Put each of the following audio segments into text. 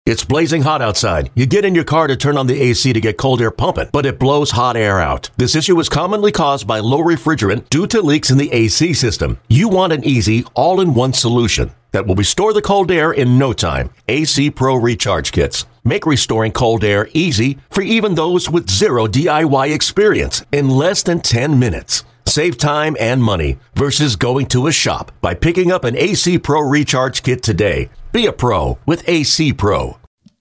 It's blazing hot outside. You get in your car to turn on the AC to get cold air pumping, but it blows hot air out. This issue is commonly caused by low refrigerant due to leaks in the AC system. You want an easy, all-in-one solution that will restore the cold air in no time. AC Pro Recharge Kits make restoring cold air easy for even those with zero DIY experience in less than 10 minutes. Save time and money versus going to a shop by picking up an AC Pro Recharge Kit today. Be a pro with AC Pro.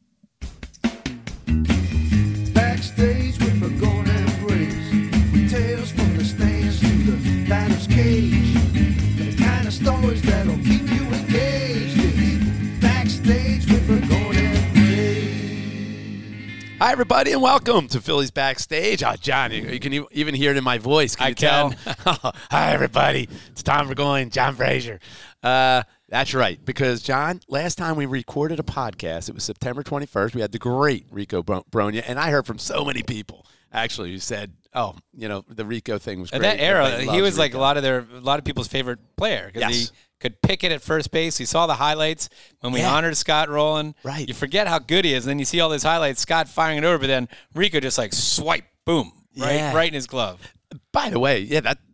Backstage with the golden grace, with tales from the stands to the batter's cage, the kind of stories that'll keep you engaged. It's Backstage with the golden grace. Hi, everybody, and welcome to Phillies Backstage. Oh, John, you can even hear it in my voice. Can you tell? Hi, everybody. It's Tom Burgoyne, John Frazier. That's right, because, John, last time we recorded a podcast, it was September 21st. We had the great Rico Brogna, and I heard from so many people, actually, who said, oh, you know, the Rico thing was great. At that era, he was like a lot of people's favorite player because he could pick it at first base. You saw the highlights when we honored Scott Rowland. Right. You forget how good he is, and then you see all those highlights, Scott firing it over, but then Rico just like swipe, boom, right in his glove. By the way,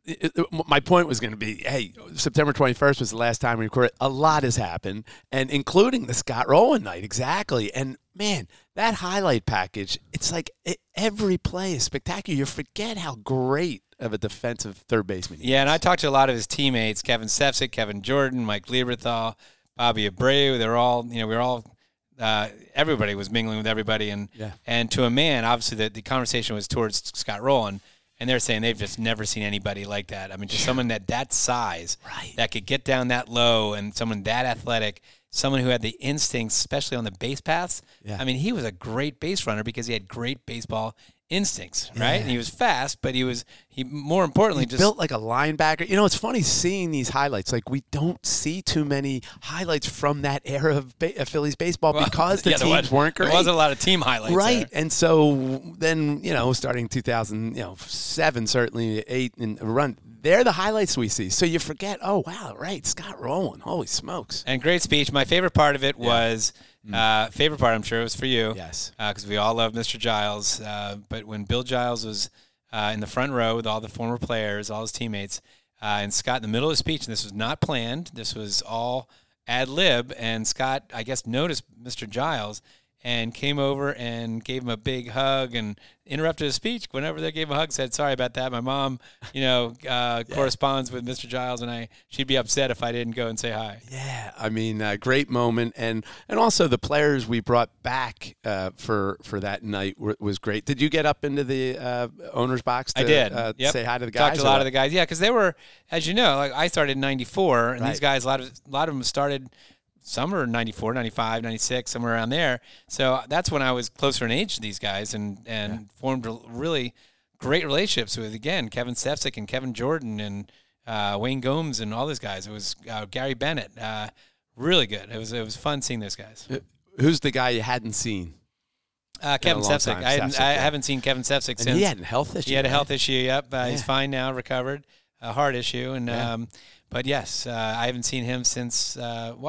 my point was going to be, hey, September 21st was the last time we recorded. A lot has happened, and including the Scott Rowland night, exactly. And, man, that highlight package, it's like every play is spectacular. You forget how great of a defensive third baseman he is. Yeah, and I talked to a lot of his teammates, Kevin Stefzik, Kevin Jordan, Mike Lieberthal, Bobby Abreu. They were all, we were all everybody was mingling with everybody. And to a man, obviously, the conversation was towards Scott Rowland. And they're saying they've just never seen anybody like that. I mean, just someone that size, that could get down that low, and someone that athletic, someone who had the instincts, especially on the base paths. Yeah. I mean, he was a great base runner because he had great baseball instincts, right? And he was fast, but he more importantly just built like a linebacker. You know, it's funny seeing these highlights. Like, we don't see too many highlights from that era of Phillies baseball because the teams weren't great. There wasn't a lot of team highlights, right? There. And so then, starting 2007, certainly 8 in a run, they're the highlights we see. So you forget, oh wow, right, Scott Rowland, holy smokes! And great speech. My favorite part of it was. Favorite part, I'm sure it was for you. Yes. Because we all love Mr. Giles. But when Bill Giles was in the front row with all the former players, all his teammates, and Scott in the middle of the speech, and this was not planned, this was all ad lib, and Scott, I guess, noticed Mr. Giles and came over and gave him a big hug and interrupted his speech. Whenever they gave him a hug, said, sorry about that. My mom, corresponds with Mr. Giles, and she'd be upset if I didn't go and say hi. Yeah, I mean, great moment. And also the players we brought back for that night was great. Did you get up into the owner's box to I did. Say hi to the guys? Talked to a lot of the guys. Yeah, because they were, as you know, like I started in 94, and these guys, a lot of them started – some are 94, 95, 96, somewhere around there. So that's when I was closer in age to these guys and formed really great relationships with, again, Kevin Stefzik and Kevin Jordan and Wayne Gomes and all those guys. It was Gary Bennett. Really good. It was fun seeing those guys. Who's the guy you hadn't seen? Kevin Stefzik. I haven't seen Kevin Stefzik since. He had a health issue. He had a health issue, yep. He's fine now, recovered. A heart issue. And but, yes, I haven't seen him since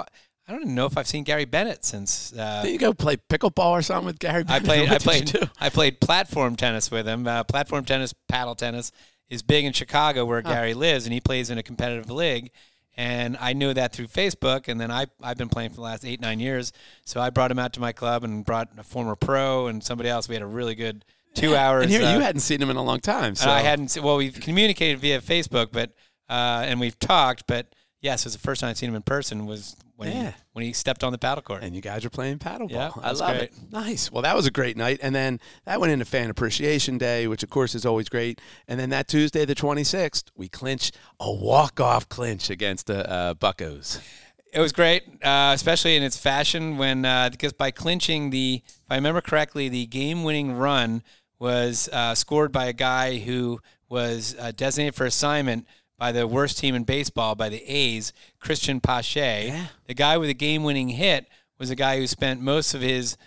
I don't even know if I've seen Gary Bennett since. Did you go play pickleball or something with Gary Bennett? I played platform tennis with him. Platform tennis, paddle tennis is big in Chicago where Gary lives, and he plays in a competitive league. And I knew that through Facebook, and then I've been playing for the last 8-9 years. So I brought him out to my club and brought a former pro and somebody else. We had a really good 2 hours. And here you hadn't seen him in a long time. So I hadn't. Well, we've communicated via Facebook, but and we've talked, but. Yes, it was the first time I'd seen him in person was when he stepped on the paddle court. And you guys are playing paddleball. Yeah, I love it. Nice. Well, that was a great night. And then that went into Fan Appreciation Day, which, of course, is always great. And then that Tuesday, the 26th, we clinch a walk-off clinch against the Buccos. It was great, especially in its fashion because by clinching if I remember correctly, the game-winning run was scored by a guy who was designated for assignment by the worst team in baseball, by the A's, Christian Pache. Yeah. The guy with the game-winning hit was a guy who spent most of his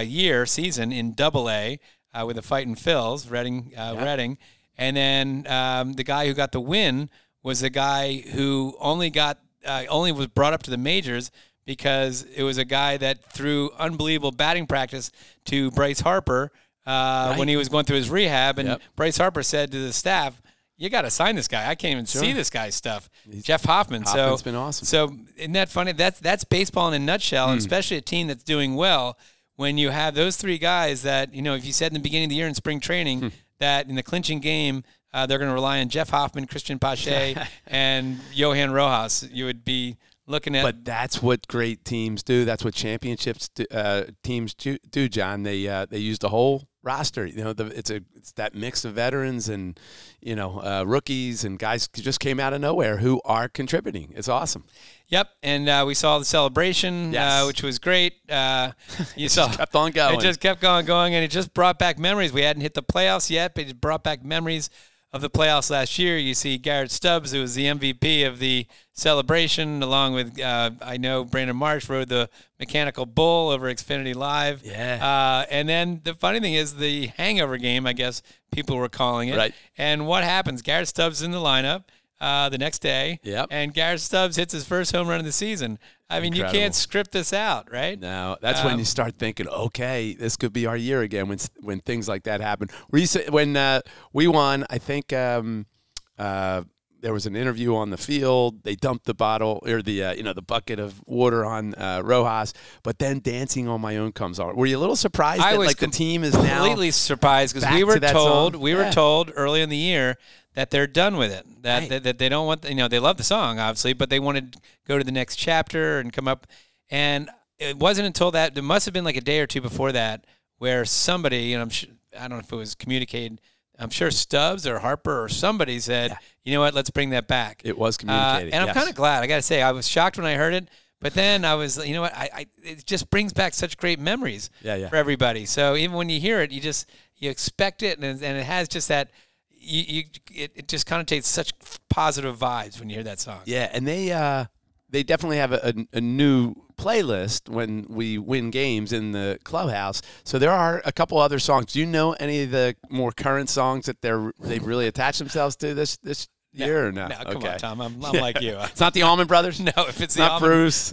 season in Double-A with the Fightin' Phils, Reading. And then the guy who got the win was the guy who only was brought up to the majors because it was a guy that threw unbelievable batting practice to Bryce Harper when he was going through his rehab. And Bryce Harper said to the staff, you got to sign this guy. I can't even see this guy's stuff. Jeff Hoffman. Hoffman's been awesome. So isn't that funny? That's baseball in a nutshell, and especially a team that's doing well when you have those three guys that, if you said in the beginning of the year in spring training that in the clinching game, they're going to rely on Jeff Hoffman, Christian Pache, and Johan Rojas, you would be looking at. But that's what great teams do. That's what championships teams do, John. They use the whole roster. It's that mix of veterans and rookies and guys who just came out of nowhere who are contributing. It's awesome. Yep, and we saw the celebration, which was great. You saw kept on going. It just kept going, and it just brought back memories. We hadn't hit the playoffs yet, but it brought back memories of the playoffs last year. You see Garrett Stubbs, who was the MVP of the celebration, along with, I know Brandon Marsh rode the mechanical bull over Xfinity Live. Yeah. And then the funny thing is the hangover game, I guess people were calling it. Right. And what happens? Garrett Stubbs is in the lineup the next day. Yep. And Garrett Stubbs hits his first home run of the season. I mean, Incredible. You can't script this out, right? No, that's when you start thinking, okay, this could be our year again when things like that happen. When we won, I think there was an interview on the field. They dumped the bottle or the bucket of water on Rojas, but then Dancing on My Own comes on. Were you a little surprised that the team is now completely surprised because we were told early in the year that they're done with it. That they don't want they love the song obviously, but they wanted to go to the next chapter and come up. And it wasn't until that there must have been like a day or two before that where somebody, I don't know if it was communicated. I'm sure Stubbs or Harper or somebody said, you know what, let's bring that back. It was communicated. And I'm kind of glad. I got to say, I was shocked when I heard it, but then I was, you know what, it just brings back such great memories for everybody. So even when you hear it, you expect it, and it has just that, it just connotates such positive vibes when you hear that song. Yeah, and they definitely have a new playlist when we win games in the clubhouse. So there are a couple other songs. Do you know any of the more current songs that they've really attached themselves to this year or no? No, come on, Tom. I'm like you. It's not the Allman Brothers? No, if it's not Bruce.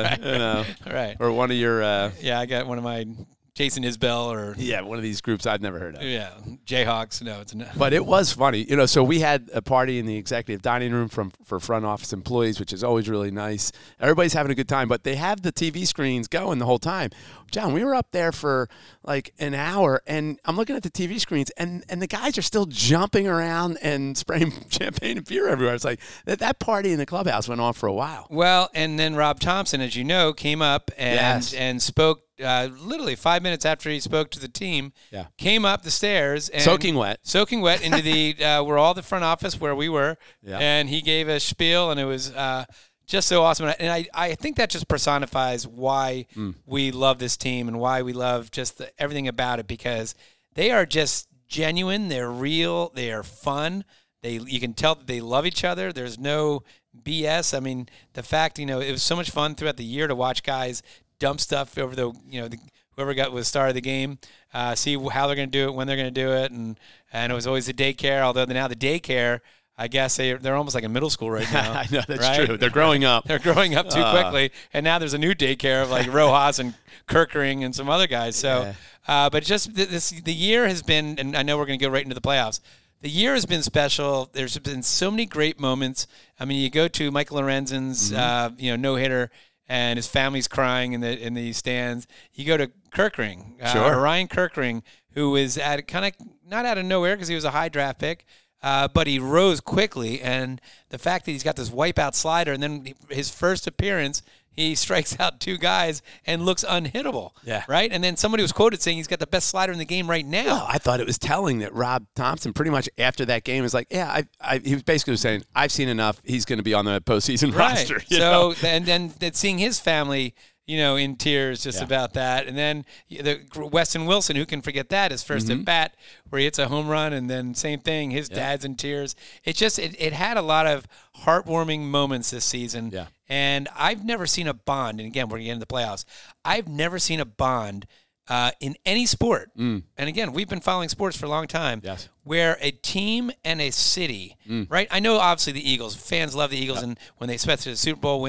Right. Or one of your. I got one of my Jason Isbell or one of these groups I'd never heard of. Yeah, Jayhawks. No, it's not. But it was funny, So we had a party in the executive dining room for front office employees, which is always really nice. Everybody's having a good time, but they have the TV screens going the whole time. John, we were up there for like an hour, and I'm looking at the TV screens, and the guys are still jumping around and spraying champagne and beer everywhere. It's like that party in the clubhouse went on for a while. Well, and then Rob Thompson, as you know, came up and spoke. Literally 5 minutes after he spoke to the team, came up the stairs and soaking wet into the we're all the front office where we were, and he gave a spiel, and it was just so awesome. And I think that just personifies why we love this team and why we love just everything about it, because they are just genuine, they're real, they are fun. You can tell that they love each other. There's no BS. I mean, the fact it was so much fun throughout the year to watch guys dump stuff over whoever was star of the game, see how they're going to do it, when they're going to do it, and it was always the daycare. Although now the daycare, I guess they're almost like in middle school right now. I know that's true. They're growing up. They're growing up too quickly, and now there's a new daycare of like Rojas and Kirkering and some other guys. So, but just the year has been, and I know we're going to go right into the playoffs. The year has been special. There's been so many great moments. I mean, you go to Michael Lorenzen's no hitter, and his family's crying in the stands. You go to Kirkering, Ryan Kirkering, who is at kind of not out of nowhere because he was a high draft pick, but he rose quickly. And the fact that he's got this wipeout slider, and then his first appearance, he strikes out two guys and looks unhittable. Yeah. Right? And then somebody was quoted saying he's got the best slider in the game right now. Well, I thought it was telling that Rob Thompson pretty much after that game was like, he was basically saying, I've seen enough. He's going to be on the postseason roster. And then seeing his family, in tears just about that. And then Weston Wilson, who can forget that, his first at bat where he hits a home run, and then same thing, his dad's in tears. It just, it had a lot of heartwarming moments this season. Yeah. And I've never seen a bond, and again, we're getting into the playoffs, I've never seen a bond in any sport. And again, we've been following sports for a long time, where a team and a city, right? I know obviously the Eagles, fans love the Eagles, and when they expect a Super Bowl win,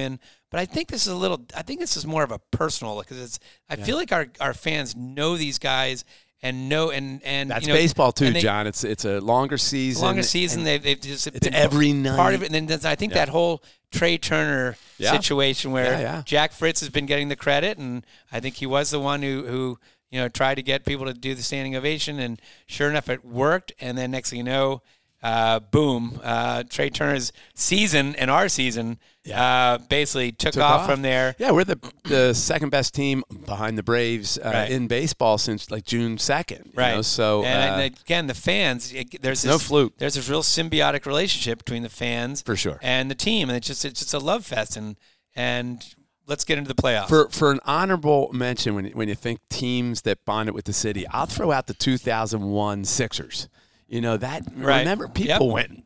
But I think this is more of a personal, because I feel like our fans know these guys and that's you know, baseball too, John. It's a longer season. They've just it's every night part of it. And then I think that whole Trey Turner situation where Jack Fritz has been getting the credit, and I think he was the one who tried to get people to do the standing ovation, and sure enough, it worked. And then next thing you know, boom, Trey Turner's season and our season basically took off from there. Yeah, we're the second best team behind the Braves in baseball since like June 2nd. Right. You know? So and again, the fans, there's no fluke. There's this real symbiotic relationship between the fans for sure and the team, and it's just a love fest. And let's get into the playoffs. For an honorable mention, when you think teams that bonded with the city, I'll throw out the 2001 Sixers. You know that. Right. Remember, people went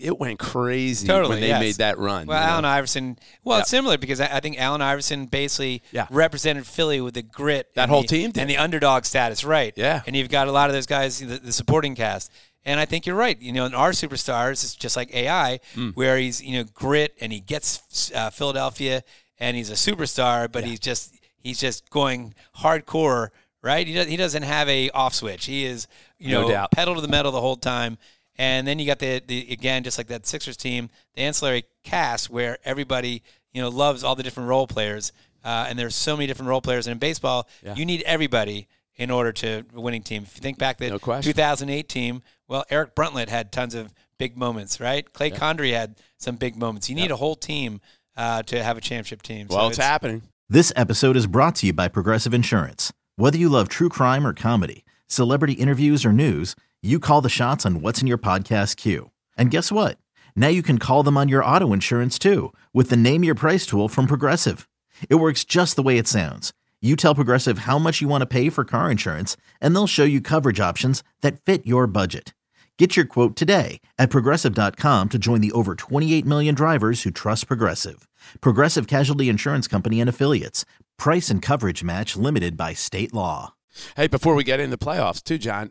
crazy when they made that run. Well, Allen Iverson. Well, it's similar because I think Allen Iverson basically represented Philly with the grit. That whole team did. And the underdog status, right? Yeah. And you've got a lot of those guys, the supporting cast. And I think you're right. You know, in our superstars, it's just like AI, where he's grit and he gets Philadelphia and he's a superstar, but he's just going hardcore. Right, he doesn't have a off switch. He is, no doubt, pedal to the metal the whole time. And then you got the again, just like that Sixers team, the ancillary cast where everybody loves all the different role players. And there's so many different role players. And in baseball, you need everybody in order to a winning team. If you think back to the 2008 team, well, Eric Bruntlett had tons of big moments, right? Clay Condrey had some big moments. You need a whole team to have a championship team. Well, it's happening. This episode is brought to you by Progressive Insurance. Whether you love true crime or comedy, celebrity interviews or news, you call the shots on what's in your podcast queue. And guess what? Now you can call them on your auto insurance too with the Name Your Price tool from Progressive. It works just the way it sounds. You tell Progressive how much you want to pay for car insurance, and they'll show you coverage options that fit your budget. Get your quote today at Progressive.com to join the over 28 million drivers who trust Progressive. Progressive Casualty Insurance Company and Affiliates. Price and coverage match limited by state law. Hey, before we get into the playoffs too, John,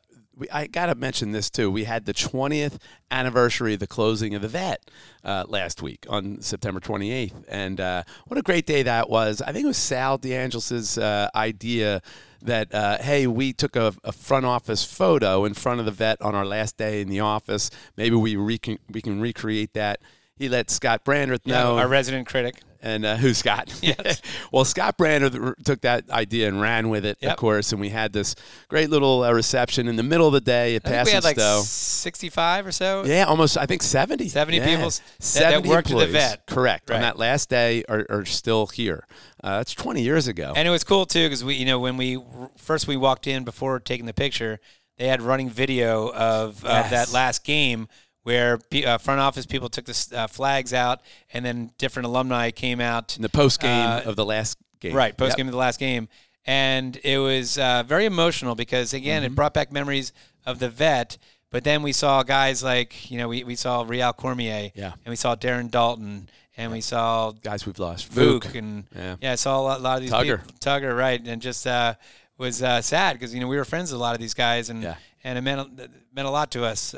I got to mention this too. We had the 20th anniversary of the closing of the Vet last week on September 28th. And what a great day that was. I think it was Sal DeAngelis' idea that, hey, we took a front office photo in front of the Vet on our last day in the office. Maybe we can recreate that. He let Scott Brandreth know. Our resident critic. And who's Scott? Yes. Well, Scott Brandreth took that idea and ran with it, of course, and we had this great little reception in the middle of the day at Passage Stowe. We had like 65 or so? Yeah, almost, I think 70. 70 people 70 that worked employees, at the Vet. Correct. Right. On that last day are still here. That's 20 years ago. And it was cool, too, because when we walked in before taking the picture, they had running video of that last game where front office people took the flags out, and then different alumni came out. In the post-game of the last game. Right, post-game of the last game. And it was very emotional because, again, it brought back memories of the Vet, but then we saw guys like, we saw Real Cormier, and we saw Darren Dalton, and we saw guys we've lost. Vuk, and I saw a lot of these Tugger. people. Tugger, right, and just was sad because, we were friends with a lot of these guys, and it meant a lot to us.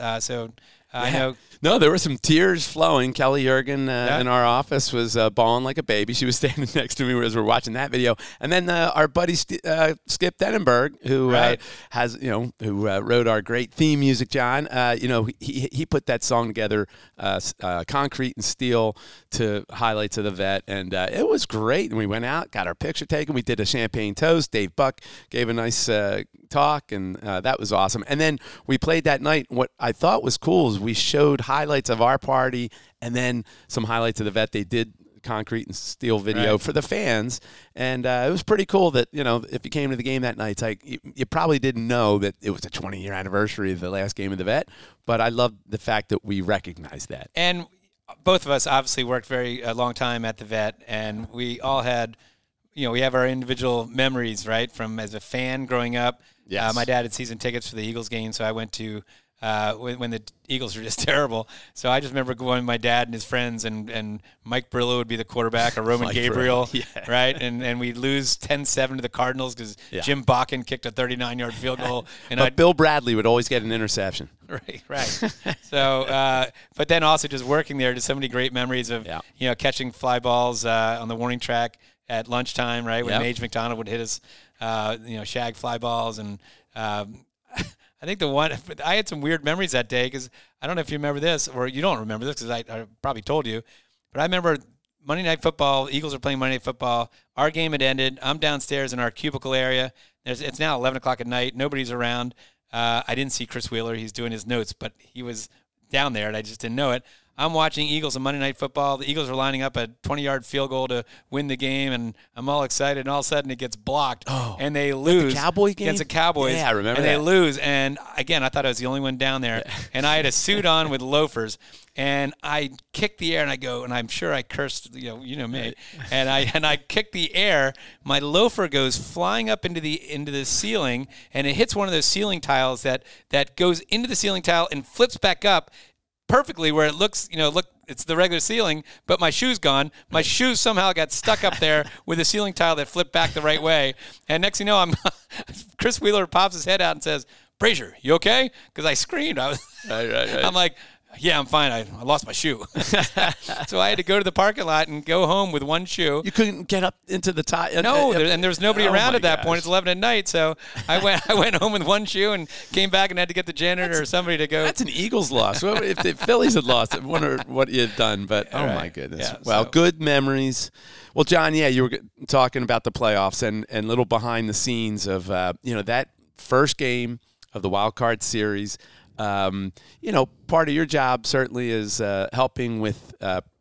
I know. No, there were some tears flowing. Kelly Jurgen in our office was bawling like a baby. She was standing next to me as we were watching that video. And then our buddy Skip Denenberg, who has who wrote our great theme music, John. He put that song together, Concrete and Steel, to highlights of the Vet, and it was great. And we went out, got our picture taken. We did a champagne toast. Dave Buck gave a nice talk, and that was awesome. And then we played that night. What I thought was cool is we showed highlights of our party and then some highlights of the Vet. They did Concrete and Steel video for the fans, and it was pretty cool that if you came to the game that night, it's like you probably didn't know that it was the 20-year anniversary of the last game of the Vet, but I love the fact that we recognized that. And both of us obviously worked a long time at the Vet, and we all had we have our individual memories, right, from as a fan growing up. Yes. My dad had season tickets for the Eagles game, so I went to when the Eagles were just terrible. So I just remember going with my dad and his friends, and Mike Brillo would be the quarterback, or Roman Gabriel, right? And we'd lose 10-7 to the Cardinals because Jim Bakken kicked a 39-yard field goal. But Bill Bradley would always get an interception. Right. So, but then also just working there, just so many great memories of catching fly balls on the warning track at lunchtime, right? When Mage McDonald would hit us, shag fly balls. And I think I had some weird memories that day, because I don't know if you remember this, or you don't remember this because I probably told you, but I remember Monday Night Football. Eagles are playing Monday Night Football. Our game had ended. I'm downstairs in our cubicle area. It's now 11 o'clock at night. Nobody's around. I didn't see Chris Wheeler. He's doing his notes, but he was down there, and I just didn't know it. I'm watching Eagles on Monday Night Football. The Eagles are lining up a 20-yard field goal to win the game, and I'm all excited, and all of a sudden it gets blocked, and they lose. The Cowboy game? Against the Cowboys. Yeah, I remember and that. they lose, and again, I thought I was the only one down there, and I had a suit on with loafers, and I kicked the air, and I go, and I'm sure I cursed, you know me, and I kicked the air. My loafer goes flying up into the ceiling, and it hits one of those ceiling tiles that goes into the ceiling tile and flips back up perfectly where it looks, look, it's the regular ceiling, but my shoe's gone. My shoe somehow got stuck up there with a ceiling tile that flipped back the right way. And next thing you know, Chris Wheeler pops his head out and says, "Brazier, you okay?" Because I screamed. Right. I'm like, "Yeah, I'm fine. I lost my shoe." So I had to go to the parking lot and go home with one shoe. You couldn't get up into the top. No, and there was nobody around at that point. It's 11 at night, so I went home with one shoe and came back and had to get the janitor or somebody to go. That's an Eagles loss. If the Phillies had lost, I wonder what you had done. But my goodness. Yeah, well, good memories. Well, John, you were talking about the playoffs and little behind the scenes of that first game of the wild card series. Part of your job certainly is helping with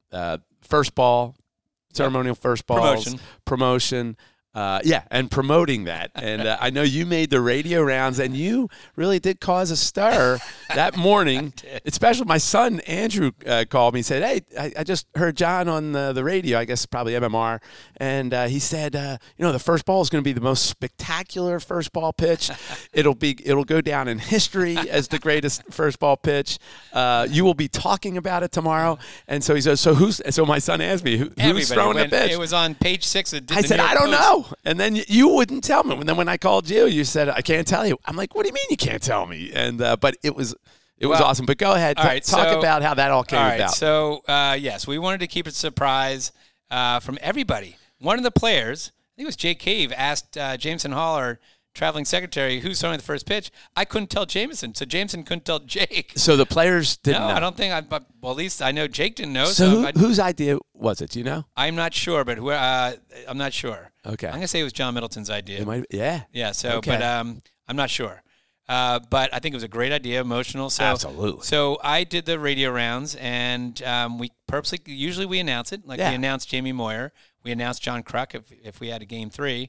first ball, ceremonial first balls, promotion. And promoting that. And I know you made the radio rounds, and you really did cause a stir that morning. Especially my son, Andrew, called me and said, "Hey, I just heard John on the radio, I guess probably MMR, and he said, the first ball is going to be the most spectacular first ball pitch. It'll go down in history as the greatest first ball pitch. You will be talking about it tomorrow." And so he says, so my son asked me, who's throwing the pitch? It was on page 6 of the I said, "I don't know." And then you wouldn't tell me. And then when I called you said, "I can't tell you." I'm like, "What do you mean you can't tell me?" And but it was awesome. But go ahead, talk about how that all came about. So yes, we wanted to keep it a surprise from everybody. One of the players, I think it was Jake Cave, asked Jameson Hall, our traveling secretary, who's throwing the first pitch. I couldn't tell Jameson, so Jameson couldn't tell Jake. So the players didn't know? I don't think. At least I know Jake didn't know. So whose idea was it? Do you know? I'm not sure, but I'm not sure. Okay. I'm gonna say it was John Middleton's idea. It might. Yeah. Yeah. So, okay. But I'm not sure. But I think it was a great idea, emotional. So, absolutely. So I did the radio rounds, and we purposely, usually we announce it. We announced Jamie Moyer. We announced John Kruk if we had a game 3.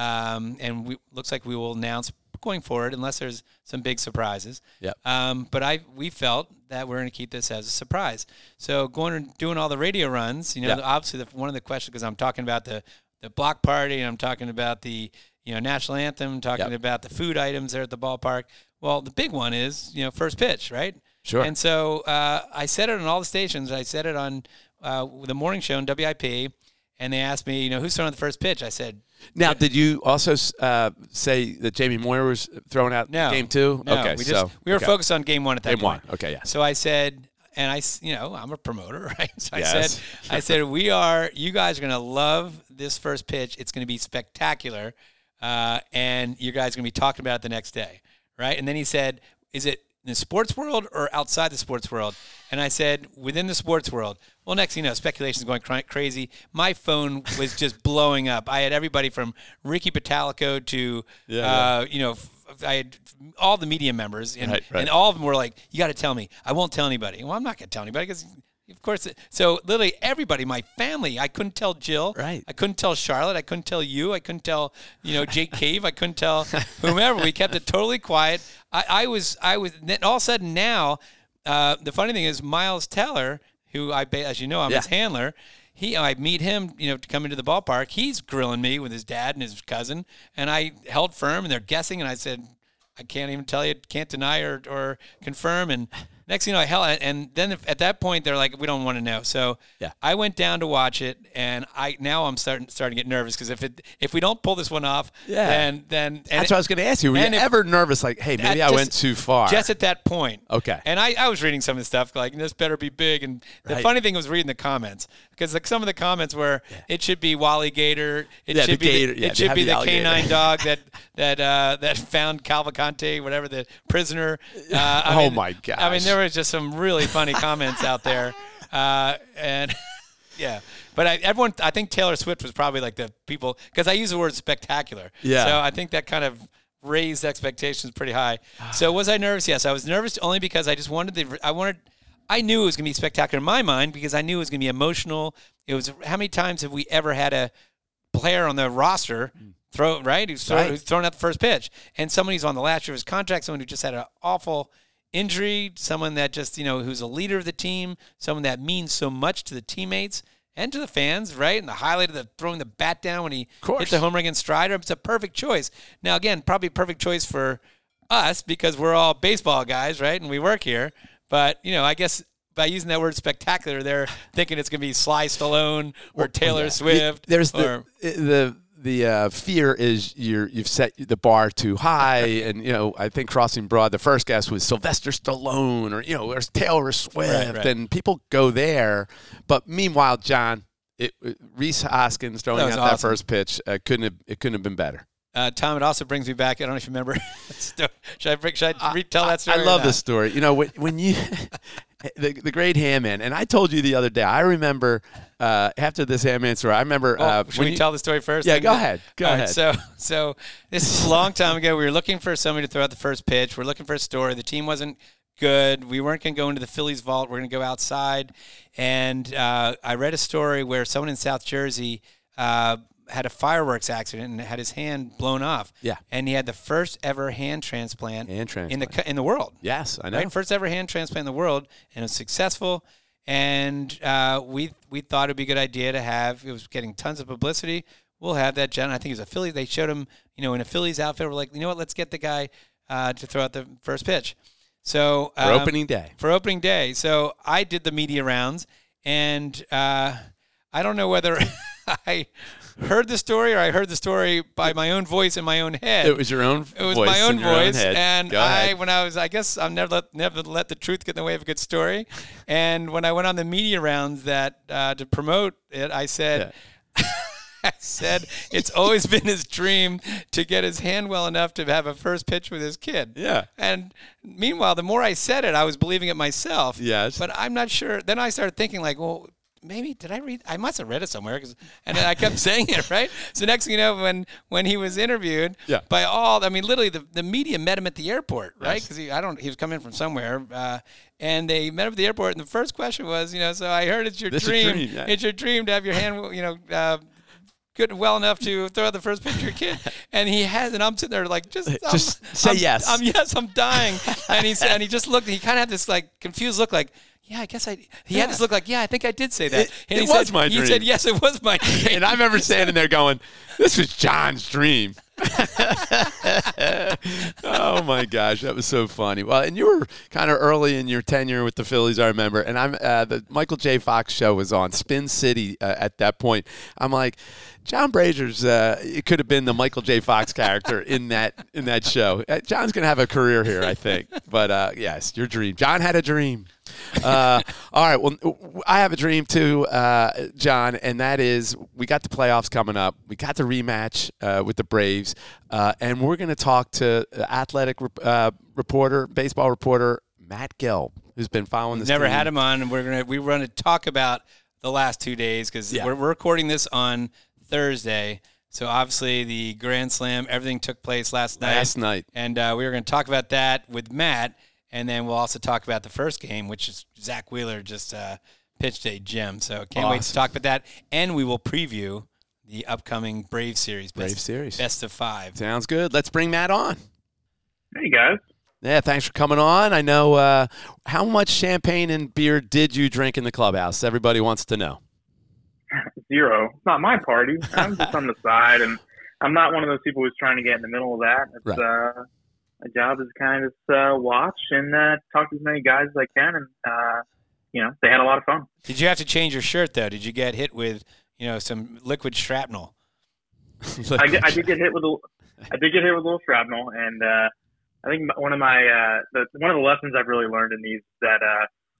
And looks like we will announce going forward unless there's some big surprises. Yep. But we felt that we're going to keep this as a surprise. So going and doing all the radio runs, obviously one of the questions, because I'm talking about the block party, and I'm talking about the national anthem, talking about the food items there at the ballpark. Well, the big one is first pitch, right? Sure. And so I said it on all the stations. I said it on the morning show on WIP, and they asked me, who's throwing the first pitch? I said. Now, did you also say that Jamie Moyer was throwing out game 2? No, okay, we were focused on game 1 at that game point. Game 1, okay, yeah. So I said, and I'm a promoter, right? So yes. I said, you guys are going to love this first pitch. It's going to be spectacular, and you guys are going to be talking about it the next day, right? And then he said, "Is it in the sports world or outside the sports world?" And I said, "Within the sports world." Well, next thing you know, speculation is going crazy. My phone was just blowing up. I had everybody from Ricky Patalico to, I had all the media members, and all of them were like, "You got to tell me. I won't tell anybody." Well, I'm not going to tell anybody because, of course. So literally everybody, my family, I couldn't tell Jill. Right. I couldn't tell Charlotte. I couldn't tell you. I couldn't tell, Jake Cave. I couldn't tell whomever. We kept it totally quiet. I was. Then all of a sudden now, the funny thing is Miles Teller, who as you know, I'm his handler. I meet him, to come into the ballpark. He's grilling me with his dad and his cousin, and I held firm, and they're guessing, and I said, I can't even tell you, can't deny or confirm. And next thing you know, and then at that point they're like, we don't want to know. So I went down to watch it, and I'm starting to get nervous because if we don't pull this one off, then that's what I was going to ask you. Were you ever nervous? Like, hey, maybe I went too far. Just at that point. Okay. And I was reading some of the stuff like, this better be big. And the funny thing was reading the comments, because like some of the comments were, it should be Wally Gator. It should be the canine dog that found Cavalcante, whatever, the prisoner. My gosh. I mean, there was just some really funny comments out there. And yeah, but I think Taylor Swift was probably like the people, because I use the word spectacular. Yeah. So I think that kind of raised expectations pretty high. So was I nervous? Yes, I was nervous only because I just I knew it was going to be spectacular in my mind, because I knew it was going to be emotional. It was, how many times have we ever had a player on the roster who's thrown out the first pitch, and somebody who's on the last year of his contract, someone who just had an awful injury, someone that just, who's a leader of the team, someone that means so much to the teammates and to the fans, right? And the highlight of the throwing the bat down when he hit the home run against Strider, it's a perfect choice. Now, again, probably a perfect choice for us because we're all baseball guys, right? And we work here. But, I guess by using that word spectacular, they're thinking it's going to be Sly Stallone or Taylor Swift. There's the fear is you've set the bar too high, and I think Crossing Broad, the first guest was Sylvester Stallone or there's Taylor Swift, right. And people go there. But meanwhile, John, Rhys Hoskins throwing out that first pitch, it couldn't have been better. Tom, it also brings me back. I don't know if you remember. Should I retell that story? I love this story. When you the great Handman, and I told you the other day. I remember after this Handman story. I remember. Should we tell the story first? Yeah, go ahead. Go ahead. So this is a long time ago. We were looking for somebody to throw out the first pitch. We're looking for a story. The team wasn't good. We weren't going to go into the Phillies vault. We're going to go outside. And I read a story where someone in South Jersey had a fireworks accident and had his hand blown off. Yeah. And he had the first ever hand transplant in the world. Yes, I know. Right? First ever hand transplant in the world, and it was successful. And we thought it would be a good idea to have, it was getting tons of publicity. We'll have that gentleman. I think it was a Philly. They showed him, in a Phillies outfit. We're like, you know what, let's get the guy to throw out the first pitch. So for opening day. So I did the media rounds, and I don't know whether I heard the story or I heard the story by my own voice in my own head. It was your own voice. It was my own voice. And I guess I'll never let the truth get in the way of a good story. And when I went on the media rounds to promote it, I said, I said it's always been his dream to get his hand well enough to have a first pitch with his kid. Yeah. And meanwhile, the more I said it, I was believing it myself. Yes. But I'm not sure. Then I started thinking like, well, maybe did I read? I must have read it somewhere, and then I kept saying it, right? So next thing you know, when he was interviewed, by literally the media met him at the airport, right? Because he was coming from somewhere, and they met him at the airport, and the first question was, so I heard it's your dream. It's your dream to have your hand, good and well enough to throw out the first pitch to your kid, and he has, and I'm sitting there like, just say yes. I'm dying, and he just looked. He kind of had this like confused look, like. Yeah, I guess he had this look like, I think I did say that. And it was my dream. He said, yes, it was my dream. And I remember standing there going, this was John's dream. Oh, my gosh. That was so funny. Well, and you were kind of early in your tenure with the Phillies, I remember. And the Michael J. Fox show was on Spin City at that point. I'm like, John Brazier's it could have been the Michael J. Fox character in that show. John's going to have a career here, I think. But, yes, your dream. John had a dream. All right. Well, I have a dream too, John, and that is we got the playoffs coming up. We got the rematch with the Braves, and we're going to talk to athletic baseball reporter Matt Gelb, who's been following this. Never team. had him on, and we're going to talk about the last 2 days because we're recording this on Thursday. So obviously the Grand Slam, everything took place last night, and we were going to talk about that with Matt. And then we'll also talk about the first game, which is Zach Wheeler just pitched a gem. So can't wait to talk about that. And we will preview the upcoming Braves series. Best of 5. Sounds good. Let's bring Matt on. Hey, guys. Yeah, thanks for coming on. I know how much champagne and beer did you drink in the clubhouse? Everybody wants to know. 0. It's not my party. I'm just on the side, and I'm not one of those people who's trying to get in the middle of that. It's, My job is kind of watch and talk to as many guys as I can, and they had a lot of fun. Did you have to change your shirt though? Did you get hit with some liquid shrapnel? I did get hit with a little shrapnel, and I think one of the lessons I've really learned in these is that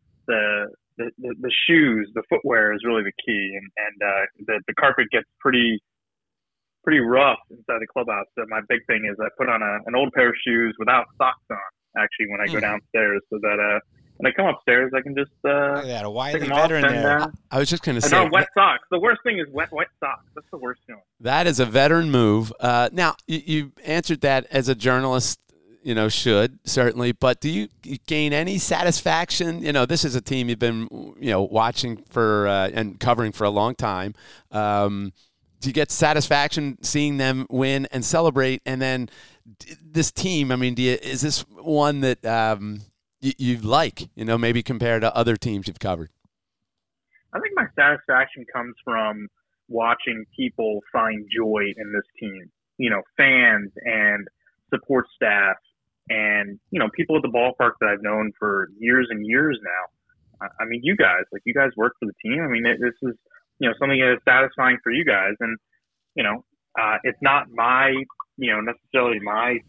the shoes, the footwear is really the key, and the carpet gets pretty rough inside the clubhouse. So my big thing is I put on an old pair of shoes without socks on, actually, when I go downstairs, so that when I come upstairs, I can just look at that, a wily take them veteran off there. I was just going to say, no, wet socks. The worst thing is wet socks. That's the worst feeling. that is a veteran move. Now, you answered that as a journalist, should certainly, but do you gain any satisfaction? This is a team you've been, watching for and covering for a long time. Do you get satisfaction seeing them win and celebrate? And then this team, I mean, is this one that you like, maybe compared to other teams you've covered? I think my satisfaction comes from watching people find joy in this team. Fans and support staff and, people at the ballpark that I've known for years and years now. I mean, you guys work for the team. I mean, this is, something that is satisfying for you guys. And, it's not necessarily my,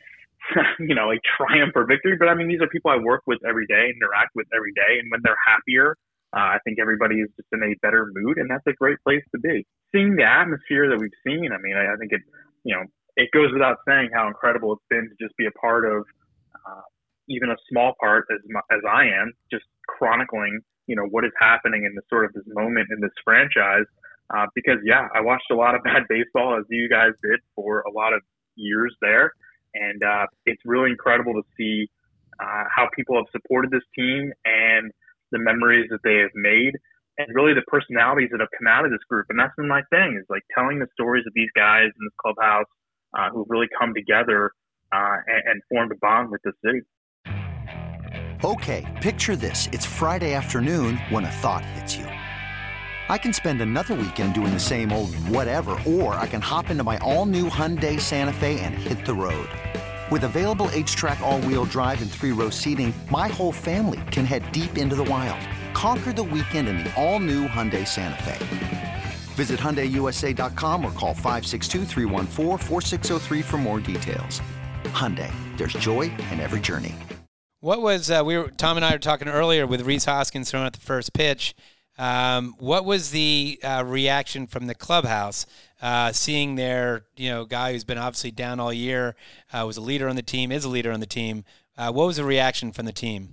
like triumph or victory, but I mean, these are people I work with every day, interact with every day. And when they're happier, I think everybody is just in a better mood, and that's a great place to be. Seeing the atmosphere that we've seen, I mean, I think it goes without saying how incredible it's been to just be a part of, even a small part as I am, just chronicling, what is happening in this moment in this franchise. Because I watched a lot of bad baseball, as you guys did, for a lot of years there. And it's really incredible to see how people have supported this team and the memories that they have made, and really the personalities that have come out of this group. And that's been my thing, is like telling the stories of these guys in this clubhouse who've really come together and formed a bond with the city. Okay, picture this. It's Friday afternoon when a thought hits you. I can spend another weekend doing the same old whatever, or I can hop into my all-new Hyundai Santa Fe and hit the road. With available H-Track all-wheel drive and 3-row seating, my whole family can head deep into the wild. Conquer the weekend in the all-new Hyundai Santa Fe. Visit HyundaiUSA.com or call 562-314-4603 for more details. Hyundai, there's joy in every journey. What was Tom and I were talking earlier with Rhys Hoskins throwing out the first pitch. What was the reaction from the clubhouse, seeing their guy who's been obviously down all year, was a leader on the team, is a leader on the team? What was the reaction from the team?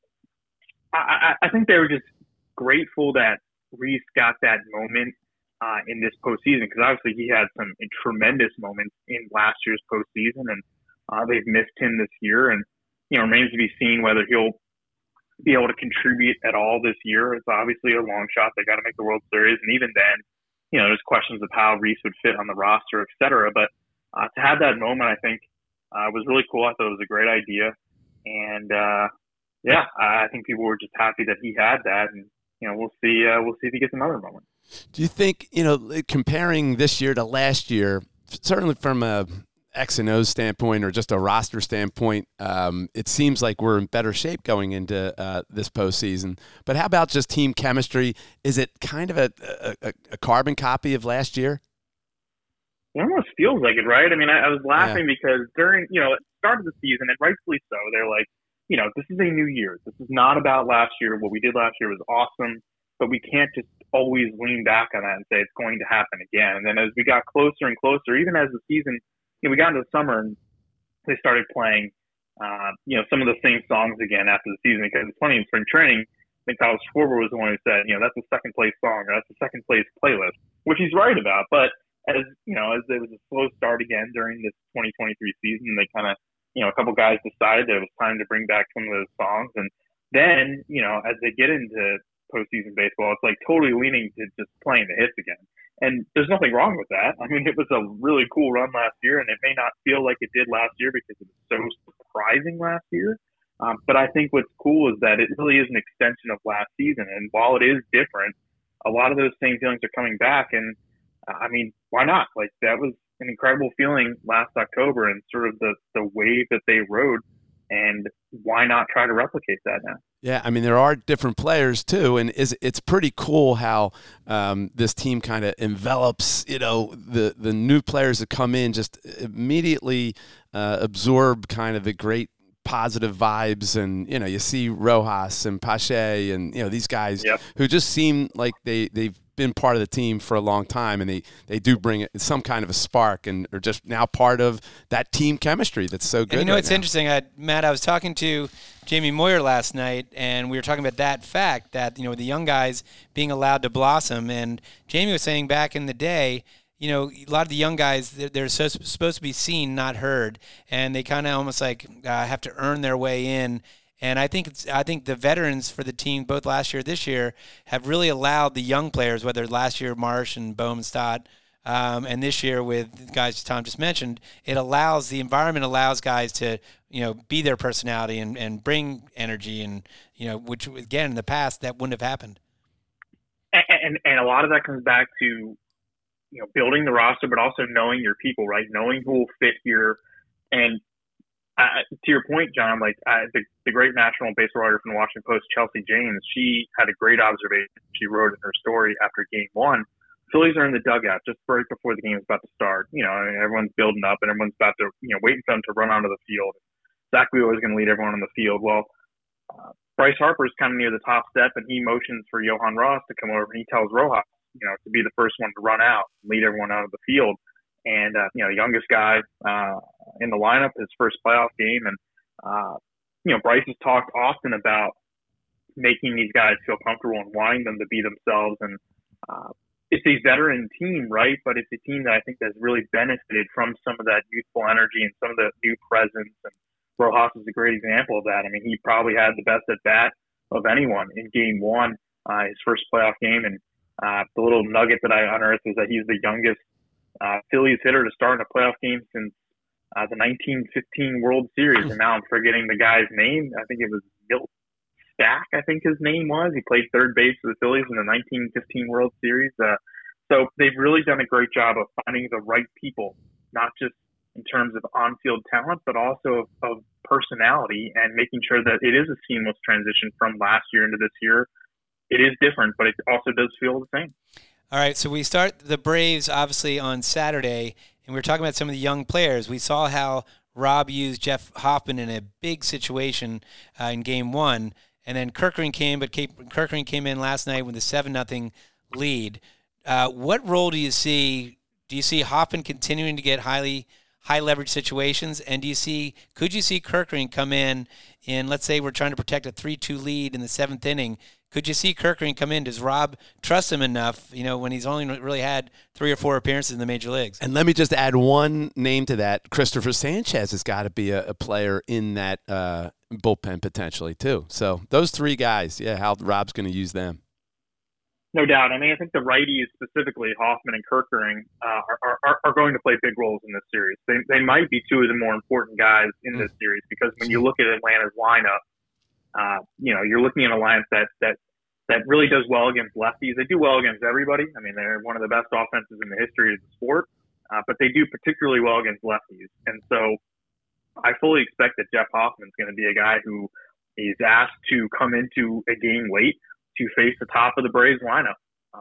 I think they were just grateful that Rhys got that moment in this postseason, because obviously he had some tremendous moments in last year's postseason, and they've missed him this year, and remains to be seen whether he'll be able to contribute at all this year. It's obviously a long shot. They got to make the World Series, and even then, there's questions of how Rhys would fit on the roster, et cetera. But to have that moment, I think, was really cool. I thought it was a great idea, and I think people were just happy that he had that, and we'll see if he gets another moment. Do you think comparing this year to last year, certainly from a X and O standpoint or just a roster standpoint, it seems like we're in better shape going into this postseason. But how about just team chemistry? Is it kind of a carbon copy of last year? It almost feels like it, right? I mean, I was laughing because during, at the start of the season, and rightfully so, they're like, this is a new year. This is not about last year. What we did last year was awesome, but we can't just always lean back on that and say it's going to happen again. And then as we got closer and closer, even as the season, we got into the summer and they started playing, some of the same songs again after the season, because it's funny, in spring training, I think Kyle Schwarber was the one who said, that's a second place song, or that's a second place playlist, which he's right about. But as there was a slow start again during this 2023 season, they kind of, a couple guys decided that it was time to bring back some of those songs. And then, as they get into postseason baseball, it's like totally leaning to just playing the hits again. And there's nothing wrong with that. I mean, it was a really cool run last year, and it may not feel like it did last year because it was so surprising last year. But I think what's cool is that it really is an extension of last season. And while it is different, a lot of those same feelings are coming back. And I mean, why not? Like, that was an incredible feeling last October and sort of the wave that they rode. And why not try to replicate that now? Yeah, I mean, there are different players too, and it's pretty cool how this team kind of envelops, the new players that come in just immediately absorb kind of the great positive vibes, and you see Rojas and Pache and these guys who just seem like they've been part of the team for a long time, and they do bring some kind of a spark and are just now part of that team chemistry that's so good. And it's interesting, Matt, I was talking to Jamie Moyer last night, and we were talking about that fact that the young guys being allowed to blossom, and Jamie was saying back in the day, a lot of the young guys, they're supposed to be seen, not heard, and they kind of almost like have to earn their way in. And I think the veterans for the team, both last year, this year, have really allowed the young players, whether last year Marsh and Bowman Stott, and this year with the guys Tom just mentioned, the environment allows guys to be their personality and bring energy, and which again in the past that wouldn't have happened. And a lot of that comes back to building the roster, but also knowing your people, right? Knowing who will fit here. And to your point, John, the great national baseball writer from the Washington Post, Chelsea James, she had a great observation. She wrote in her story after Game 1, Phillies are in the dugout just right before the game is about to start. Everyone's building up and everyone's about to, waiting for them to run onto the field. Zach Wheeler is going to lead everyone on the field. Well, Bryce Harper's kind of near the top step, and he motions for Johan Ross to come over, and he tells Rojas, to be the first one to run out, lead everyone out of the field. And, the youngest guy in the lineup, his first playoff game. And, Bryce has talked often about making these guys feel comfortable and wanting them to be themselves. And it's a veteran team, right? But it's a team that I think has really benefited from some of that youthful energy and some of the new presence. And Rojas is a great example of that. I mean, he probably had the best at bat of anyone in Game 1, his first playoff game. And the little nugget that I unearthed is that he's the youngest Phillies hitter to start in a playoff game since the 1915 World Series. And now I'm forgetting the guy's name. I think it was Milt Stack, I think his name was. He played third base for the Phillies in the 1915 World Series. So they've really done a great job of finding the right people, not just in terms of on-field talent, but also of personality, and making sure that it is a seamless transition from last year into this year. It is different, but it also does feel the same. All right, so we start the Braves, obviously, on Saturday, and we were talking about some of the young players. We saw how Rob used Jeff Hoffman in a big situation in Game 1, and then Kerkering came in last night with a 7-0 lead. What role do you see? Do you see Hoffman continuing to get high leverage situations, and could you see Kerkering come in, let's say we're trying to protect a 3-2 lead in the 7th inning? Could you see Kerkering come in? Does Rob trust him enough, when he's only really had 3 or 4 appearances in the major leagues? And let me just add one name to that. Christopher Sanchez has got to be a player in that bullpen potentially too. So those 3 guys, how Rob's going to use them. No doubt. I mean, I think the righties, specifically Hoffman and Kerkering, are going to play big roles in this series. They might be 2 of the more important guys in this series, because when you look at Atlanta's lineup, you're looking at a lineup that really does well against lefties. They do well against everybody. I mean, they're one of the best offenses in the history of the sport, but they do particularly well against lefties. And so I fully expect that Jeff Hoffman's going to be a guy who is asked to come into a game late to face the top of the Braves lineup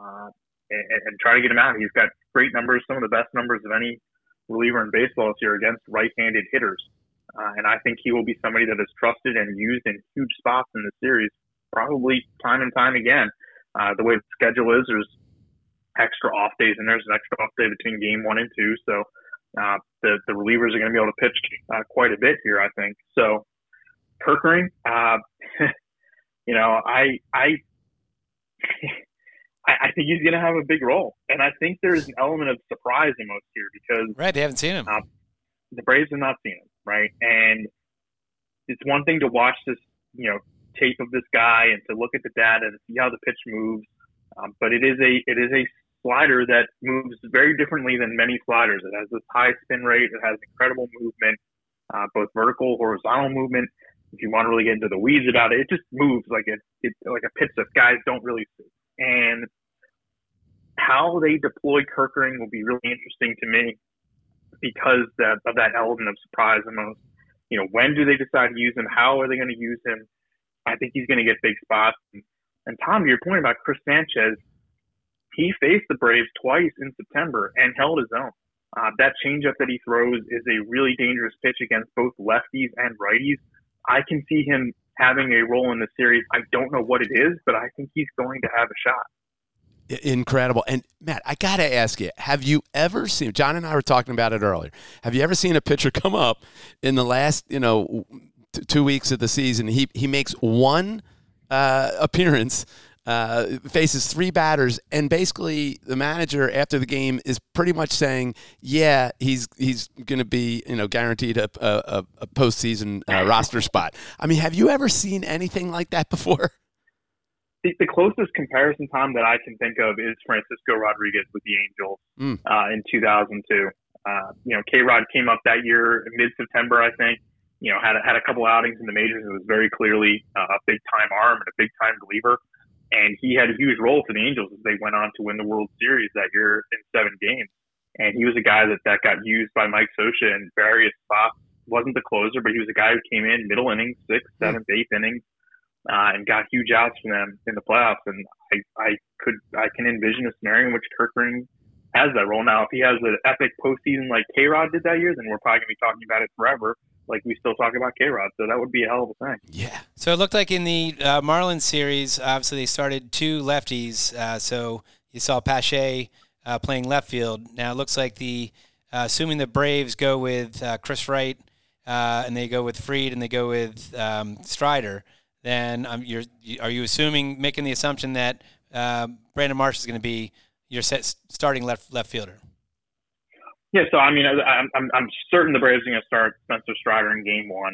and try to get him out. He's got great numbers, some of the best numbers of any reliever in baseball this year against right-handed hitters. And I think he will be somebody that is trusted and used in huge spots in the series, probably time and time again. The way the schedule is, there's extra off days, and there's an extra off day between Game 1 and 2. So the relievers are going to be able to pitch quite a bit here, I think. So Kerkering, I think he's going to have a big role. And I think there's an element of surprise almost here, because they haven't seen him. The Braves have not seen him, right? And it's one thing to watch this, tape of this guy and to look at the data and see how the pitch moves, but it is a slider that moves very differently than many sliders. It has this high spin rate. It has incredible movement, both vertical, horizontal movement. If you want to really get into the weeds about it, it just moves like like a pitch that guys don't really see. And how they deploy Kerkering will be really interesting to me. because of that element of surprise almost. When do they decide to use him? How are they going to use him? I think he's going to get big spots. And Tom, to your point about Chris Sanchez, he faced the Braves twice in September and held his own. That changeup that he throws is a really dangerous pitch against both lefties and righties. I can see him having a role in the series. I don't know what it is, but I think he's going to have a shot. Incredible. And Matt, I got to ask you, have you ever seen, John and I were talking about it earlier, have you ever seen a pitcher come up in the last, 2 weeks of the season? He makes one appearance, faces three batters, and basically the manager after the game is pretty much saying, yeah, he's going to be, guaranteed a postseason roster spot. I mean, have you ever seen anything like that before? The closest comparison, Tom, that I can think of is Francisco Rodriguez with the Angels in 2002. K-Rod came up that year mid-September, I think. Had a couple outings in the majors. It was very clearly a big-time arm and a big-time reliever. And he had a huge role for the Angels as they went on to win the World Series that year in 7 games. And he was a guy that got used by Mike Scioscia in various spots. Wasn't the closer, but he was a guy who came in middle innings, 6th, 7th, 8th innings, and got huge outs for them in the playoffs. And I can envision a scenario in which Kirk Green has that role. Now, if he has an epic postseason like K-Rod did that year, then we're probably going to be talking about it forever, like we still talk about K-Rod. So that would be a hell of a thing. Yeah. So it looked like in the Marlins series, obviously they started 2 lefties. So you saw Pache playing left field. Now it looks like assuming the Braves go with Chris Wright and they go with Fried and they go with Strider, then are you assuming, making the assumption that Brandon Marsh is going to be your starting left fielder? Yeah, so I mean, I'm certain the Braves are going to start Spencer Strider in Game 1.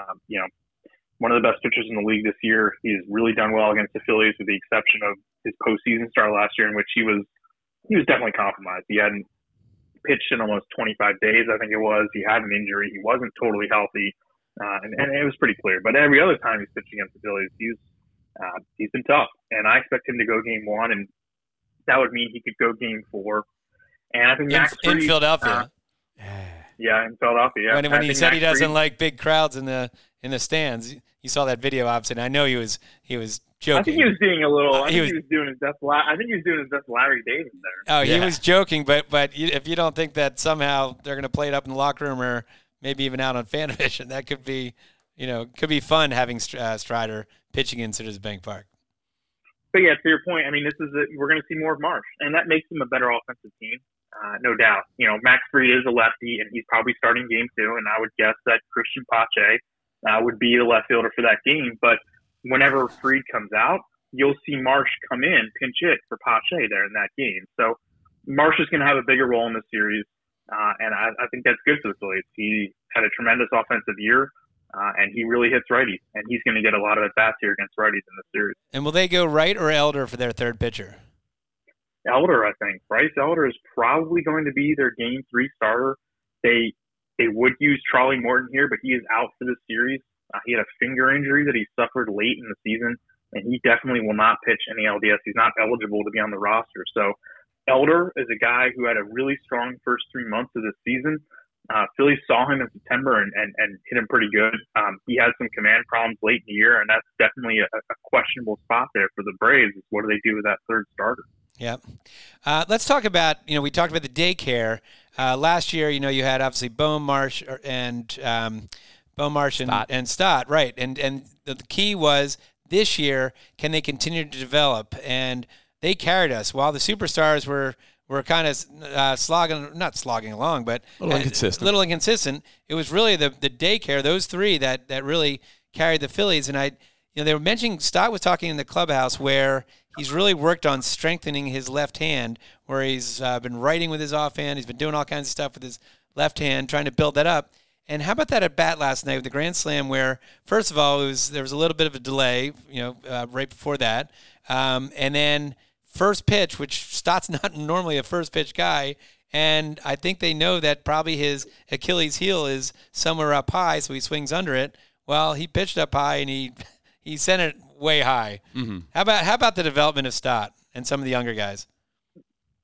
One of the best pitchers in the league this year. He's really done well against the Phillies, with the exception of his postseason start last year, in which he was definitely compromised. He hadn't pitched in almost 25 days, I think it was. He had an injury. He wasn't totally healthy, and it was pretty clear. But every other time he's pitched against the Phillies, he's been tough, and I expect him to go Game 1, and that would mean he could go Game 4. And I think Max in Fried, Philadelphia. Yeah, in Philadelphia. Yeah. When he said he doesn't like big crowds in the stands, you saw that video, obviously. And I know he was joking. I think he was being a little. I think he was doing his best Larry David there. Oh, he was joking, but if you don't think that somehow they're going to play it up in the locker room or maybe even out on Fanavision, that could be fun having Strider pitching in Citizens Bank Park. But yeah, to your point, I mean, we're going to see more of Marsh, and that makes him a better offensive team. No doubt. Max Fried is a lefty, and he's probably starting Game 2, and I would guess that Christian Pache would be the left fielder for that game. But whenever Fried comes out, you'll see Marsh come in, pinch hit for Pache there in that game. So Marsh is going to have a bigger role in the series, and I think that's good for the Phillies. He had a tremendous offensive year, and he really hits righties, and he's going to get a lot of at-bats here against righties in the series. And will they go Wright or Elder for their third pitcher? Elder, I think. Bryce Elder is probably going to be their Game 3 starter. They would use Charlie Morton here, but he is out for this series. He had a finger injury that he suffered late in the season, and he definitely will not pitch any LDS. He's not eligible to be on the roster. So Elder is a guy who had a really strong first 3 months of this season. Phillies saw him in September and hit him pretty good. He had some command problems late in the year, and that's definitely a questionable spot there for the Braves. What do they do with that third starter? Yep. Let's talk about, we talked about the daycare. Last year, you had obviously Marsh and Stott, right. And the key was this year, can they continue to develop? And they carried us while the superstars were kind of not slogging along, but a little inconsistent. It was really the daycare, those three that really carried the Phillies. And they were mentioning, Stott was talking in the clubhouse where he's really worked on strengthening his left hand, where he's been writing with his offhand. He's been doing all kinds of stuff with his left hand, trying to build that up. And how about that at bat last night with the Grand Slam, where first of all there was a little bit of a delay, right before that, and then first pitch, which Stott's not normally a first pitch guy, and I think they know that probably his Achilles heel is somewhere up high, so he swings under it. Well, he pitched up high and he sent it way high. Mm-hmm. How about the development of Stott and some of the younger guys?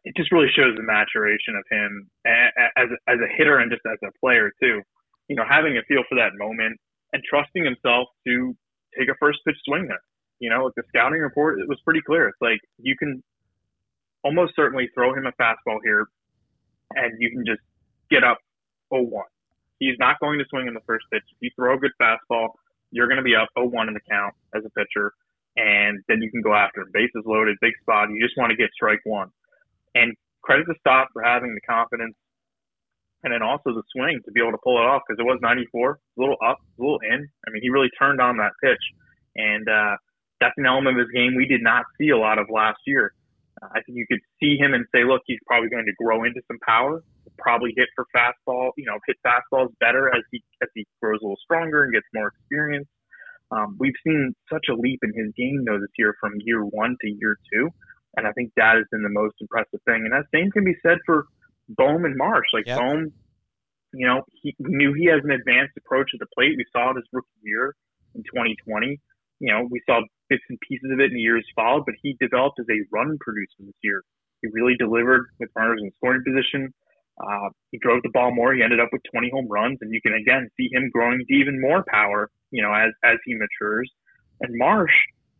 it just really shows the maturation of him as a hitter and just as a player too. You know, having a feel for that moment and trusting himself to take a first pitch swing there. You know, like the scouting report, it was pretty clear. It's like you can almost certainly throw him a fastball here and you can just get up 0-1. He's not going to swing in the first pitch. If you throw a good fastball, you're going to be up 0-1 in the count as a pitcher, and then you can go after him. Bases loaded, big spot. You just want to get strike one. And credit to Stott for having the confidence and then also the swing to be able to pull it off, because it was 94, a little up, a little in. I mean, he really turned on that pitch, and that's an element of his game we did not see a lot of last year. I think you could see him and say, look, he's probably going to grow into some power, probably hit fastballs better as he grows a little stronger and gets more experience. We've seen such a leap in his game, though, this year from year 1 to year 2, and I think that has been the most impressive thing. And that same can be said for Bohm and Marsh. Like, yep. Bohm, you know, we knew he has an advanced approach at the plate. We saw it his rookie year in 2020. You know, we saw bits and pieces of it in the years followed, but he developed as a run producer this year. He really delivered with runners in scoring position. He drove the ball more. He ended up with 20 home runs, and you can again see him growing to even more power, you know, as he matures. And Marsh,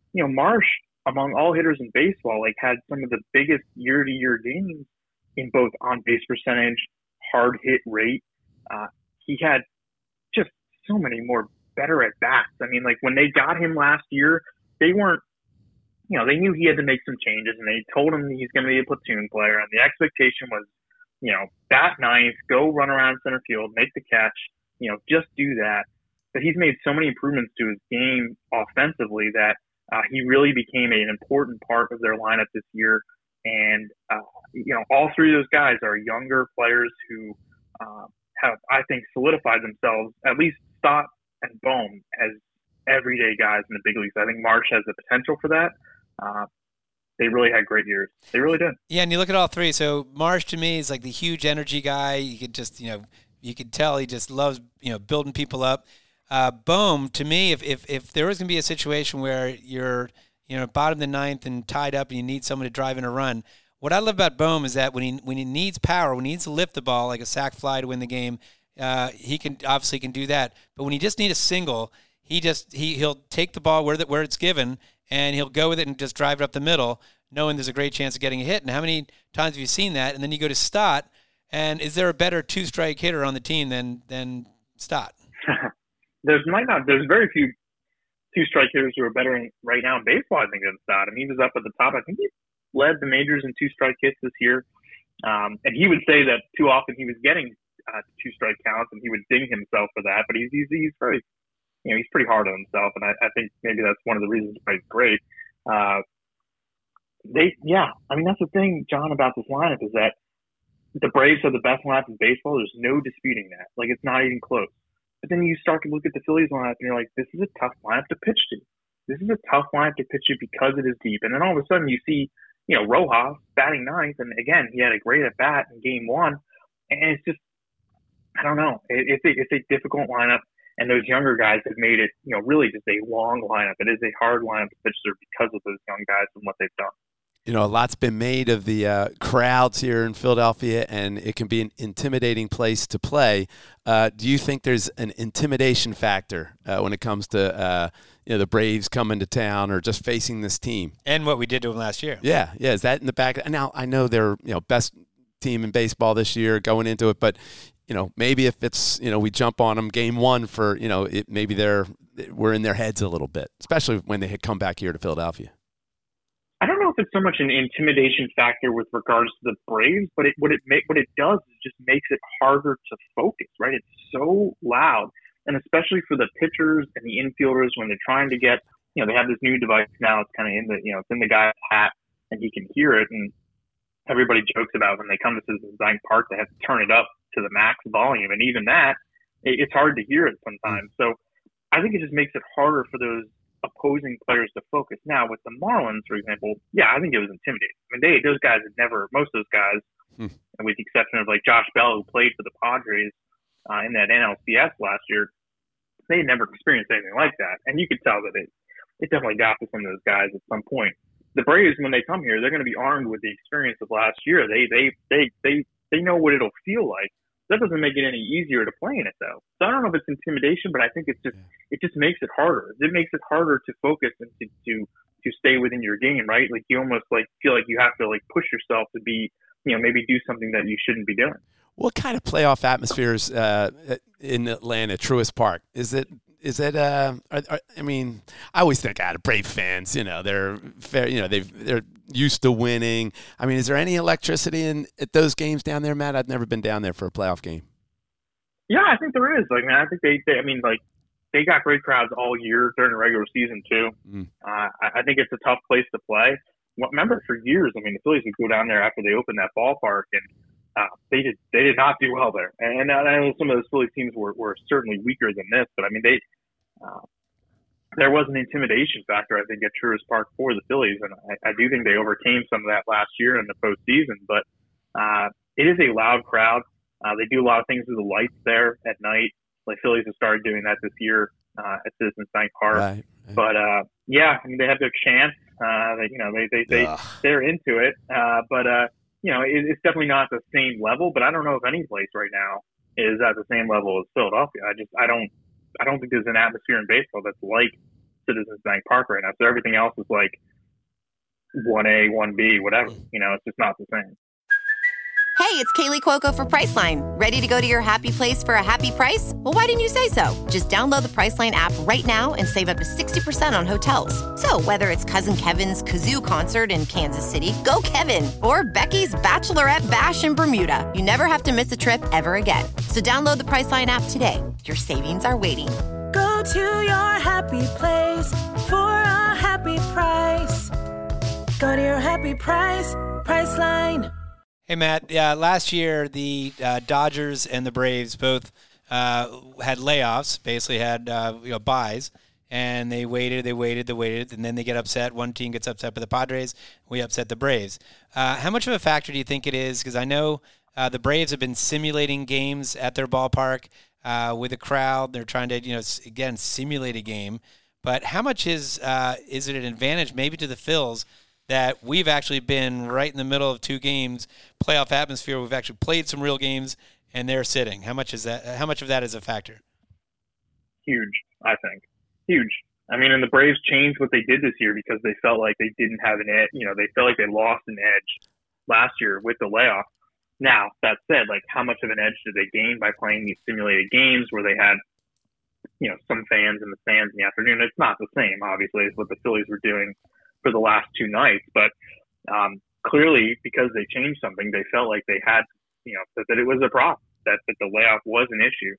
among all hitters in baseball, like, had some of the biggest year-to-year gains in both on-base percentage, hard hit rate. He had just so many more better at bats. I mean, like, when they got him last year, they weren't, you know, they knew he had to make some changes, and they told him he's going to be a platoon player, and the expectation was, you know, bat ninth, go run around center field, make the catch, you know, just do that. But he's made so many improvements to his game offensively that he really became an important part of their lineup this year. And, you know, all three of those guys are younger players who have, I think, solidified themselves, at least Stott and Bohm, as everyday guys in the big leagues. I think Marsh has the potential for that. They really had great years. They really did. Yeah, and you look at all three. So Marsh, to me, is like the huge energy guy. You could just, you know, you could tell he just loves, you know, building people up. Bohm, to me, if there was going to be a situation where you're, you know, bottom of the ninth and tied up and you need someone to drive in a run, what I love about Bohm is that when he needs power, when he needs to lift the ball, like a sac fly to win the game, he can do that. But when he just needs a single, he'll take the ball where it's given, and he'll go with it and just drive it up the middle, knowing there's a great chance of getting a hit. And how many times have you seen that? And then you go to Stott, and is there a better two-strike hitter on the team than Stott? There's very few two-strike hitters who are better right now in baseball, I think, than Stott. I mean, he was up at the top. I think he led the majors in two-strike hits this year. And he would say that too often he was getting two-strike counts, and he would ding himself for that. But he's very, you know, he's pretty hard on himself, and I think maybe that's one of the reasons why he's great. I mean, that's the thing, John, about this lineup is that the Braves are the best lineup in baseball. There's no disputing that. Like, it's not even close. But then you start to look at the Phillies lineup, and you're like, this is a tough lineup to pitch to. This is a tough lineup to pitch to because it is deep. And then all of a sudden you see, you know, Rojas batting ninth, and again, he had a great at bat in Game 1, and it's just, I don't know. It's a difficult lineup. And those younger guys have made it, you know, really just a long lineup. It is a hard lineup to pitch through because of those young guys and what they've done. You know, a lot's been made of the crowds here in Philadelphia, and it can be an intimidating place to play. Do you think there's an intimidation factor when it comes to, you know, the Braves coming to town or just facing this team? And what we did to them last year. Yeah. Is that in the back? Now, I know they're, you know, best team in baseball this year going into it, but, you know, maybe if it's, you know, we jump on them Game 1 for, you know, maybe we're in their heads a little bit, especially when they come back here to Philadelphia. I don't know if it's so much an intimidation factor with regards to the Braves, but what it does is just makes it harder to focus, right? It's so loud, and especially for the pitchers and the infielders when they're trying to get, you know, they have this new device now. It's kind of in the, you know, it's in the guy's hat, and he can hear it. And everybody jokes about when they come to Citizens Bank Park, they have to turn it up to the max volume, and even that, it's hard to hear it sometimes. So I think it just makes it harder for those opposing players to focus. Now, with the Marlins, for example, yeah, I think it was intimidating. I mean, those guys had never, most of those guys, and with the exception of like Josh Bell, who played for the Padres in that NLCS last year, they had never experienced anything like that. And you could tell that it definitely got to some of those guys at some point. the Braves, when they come here, they're going to be armed with the experience of last year. They know what it'll feel like. That doesn't make it any easier to play in it, though. So I don't know if it's intimidation, but I think it just makes it harder. It makes it harder to focus and to stay within your game, right? Like you almost like feel like you have to like push yourself to be, maybe do something that you shouldn't be doing. What kind of playoff atmospheres in Atlanta, Truist Park? Is it? I mean, I always think out of Brave fans. They're fair. They're used to winning. I mean, is there any electricity at those games down there, Matt? I've never been down there for a playoff game. Yeah, I think there is. Like, man, I think they got great crowds all year during the regular season too. I think it's a tough place to play. Remember, for years, I mean, the Phillies would go down there after they opened that ballpark, and they did not do well there. And I know some of those Phillies teams were certainly weaker than this, but I mean, there was an intimidation factor, I think, at Truist Park for the Phillies, and I do think they overcame some of that last year in the postseason. But it is a loud crowd. They do a lot of things with the lights there at night. Like Phillies have started doing that this year at Citizens Bank Park. Right. But yeah, I mean, they have their chants. They're into it. But it's definitely not the same level. But I don't know if any place right now is at the same level as Philadelphia. I don't think there's an atmosphere in baseball that's like Citizens Bank Park right now. So everything else is like 1A, 1B, whatever. It's just not the same. Hey, it's Kaylee Cuoco for Priceline. Ready to go to your happy place for a happy price? Well, why didn't you say so? Just download the Priceline app right now and save up to 60% on hotels. So whether it's Cousin Kevin's Kazoo Concert in Kansas City, go Kevin, or Becky's Bachelorette Bash in Bermuda, you never have to miss a trip ever again. So download the Priceline app today. Your savings are waiting. Go to your happy place for a happy price. Go to your happy price, Priceline. Hey, Matt, last year the Dodgers and the Braves both had layoffs, basically had buys, and they waited, and then they get upset. One team gets upset by the Padres. We upset the Braves. How much of a factor do you think it is? Because I know the Braves have been simulating games at their ballpark with a crowd. They're trying to, again, simulate a game. But how much is it an advantage maybe to the Phils that we've actually been right in the middle of two games, playoff atmosphere? We've actually played some real games, and they're sitting. How much is that? How much of that is a factor? Huge, I think. Huge. I mean, and the Braves changed what they did this year because they felt like they didn't have an edge. They felt like they lost an edge last year with the layoff. Now, that said, like, how much of an edge did they gain by playing these simulated games where they had, some fans in the stands in the afternoon? It's not the same, obviously, as what the Phillies were doing for the last two nights, but clearly because they changed something, they felt like they had, that it was a problem, that the layoff was an issue.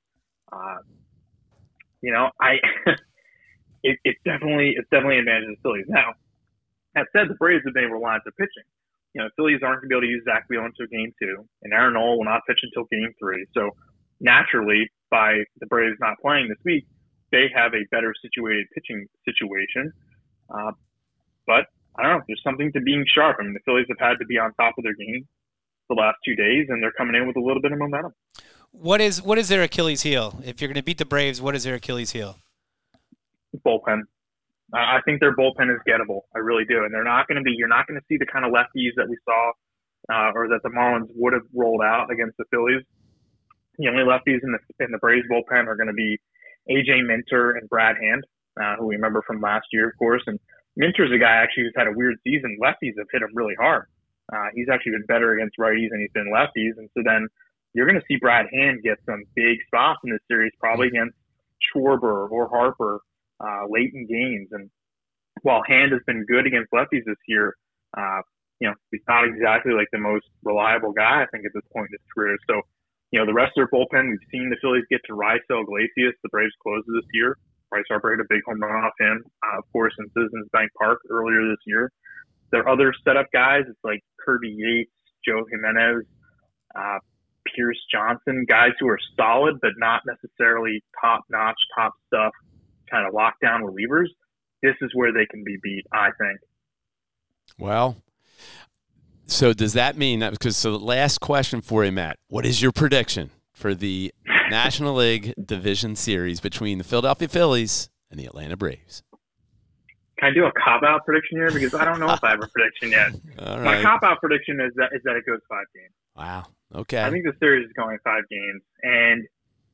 It's definitely an advantage of the Phillies. Now, that said, the Braves have been able to line up their pitching. Phillies aren't going to be able to use Zach Wheeler until game 2, and Aaron Nola will not pitch until game 3. So naturally, by the Braves not playing this week, they have a better situated pitching situation. But I don't know. There's something to being sharp. I mean, the Phillies have had to be on top of their game the last 2 days, and they're coming in with a little bit of momentum. What is their Achilles heel? If you're going to beat the Braves, what is their Achilles heel? Bullpen. I think their bullpen is gettable. I really do. And you're not going to see the kind of lefties that we saw or that the Marlins would have rolled out against the Phillies. The only lefties in the Braves bullpen are going to be A.J. Minter and Brad Hand, who we remember from last year, of course. And Minter's a guy actually who's had a weird season. Lefties have hit him really hard. He's actually been better against righties than he's been lefties. And so then you're going to see Brad Hand get some big spots in this series, probably against Schwarber or Harper late in games. And while Hand has been good against lefties this year, he's not exactly like the most reliable guy, I think, at this point in his career. So, the rest of their bullpen, we've seen the Phillies get to Raisel Iglesias, the Braves closer this year. Bryce Harper hit a big home run off him, of course, in Citizens Bank Park earlier this year. Their other setup guys, it's like Kirby Yates, Joe Jimenez, Pierce Johnson, guys who are solid but not necessarily top-notch, top stuff, kind of lockdown relievers. This is where they can be beat, I think. Well, so does that mean that, the last question for you, Matt, what is your prediction for the National League Division Series between the Philadelphia Phillies and the Atlanta Braves? Can I do a cop-out prediction here? Because I don't know if I have a prediction yet. All right. My cop-out prediction is that it goes 5 games. Wow. Okay. I think the series is going 5 games, and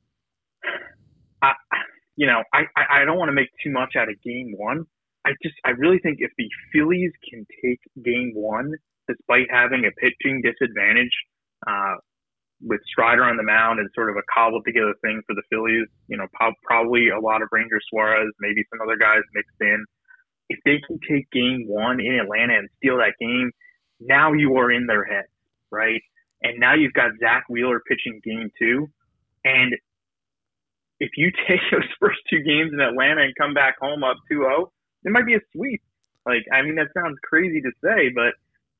I don't want to make too much out of Game 1. I really think if the Phillies can take Game 1, despite having a pitching disadvantage, with Strider on the mound and sort of a cobbled together thing for the Phillies, probably a lot of Ranger Suarez, maybe some other guys mixed in. If they can take Game 1 in Atlanta and steal that game, now you are in their head, right? And now you've got Zach Wheeler pitching Game 2. And if you take those first 2 games in Atlanta and come back home up 2-0, it might be a sweep. That sounds crazy to say, but